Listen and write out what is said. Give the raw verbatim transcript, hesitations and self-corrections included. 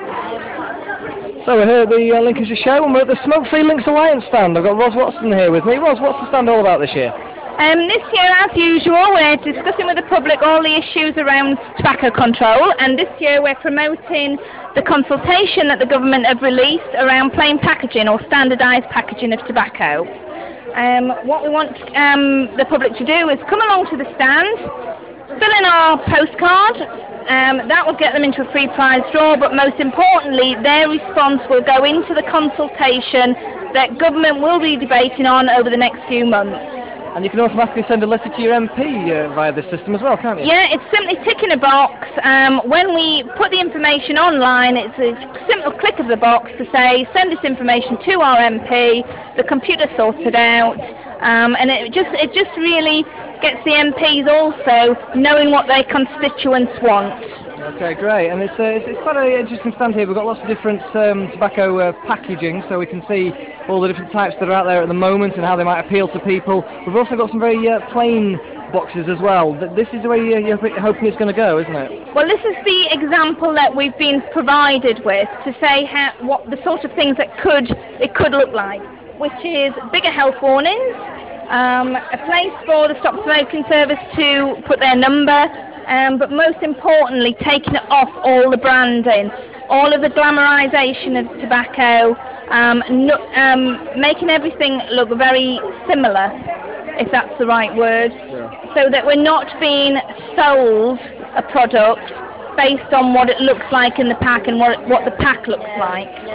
So we're here at the uh, Lincolnshire Show and we're at the Smoke Free Links Alliance stand. I've got Ros Watson here with me. Ros, what's the stand all about this year? Um, this year, as usual, we're discussing with the public all the issues around tobacco control, and this year we're promoting the consultation that the government have released around plain packaging or standardised packaging of tobacco. Um, what we want um, the public to do is come along to the stand, fill in our postcard. Um, that will get them into a free prize draw, but most importantly, their response will go into the consultation that government will be debating on over the next few months. And you can automatically send a letter to your M P uh, via this system as well, can't you? Yeah, it's simply ticking a box. Um, when we put the information online, it's a simple click of the box to say, send this information to our M P, the computer sorts it out, um, and it just, it just really gets the M Ps also knowing what their constituents want. Okay, great. And it's, uh, it's, it's quite an interesting stand here. We've got lots of different um, tobacco uh, packaging, so we can see all the different types that are out there at the moment and how they might appeal to people. We've also got some very uh, plain boxes as well. This is the way uh, you're hoping it's going to go, isn't it? Well, this is the example that we've been provided with to say how, what the sort of things that could it could look like, which is bigger health warnings, um, a place for the Stop Smoking Service to put their number, um, but most importantly, taking it off all the branding, all of the glamorisation of tobacco, um, no, um, making everything look very similar, if that's the right word, yeah. So that we're not being sold a product based on what it looks like in the pack and what, what the pack looks like.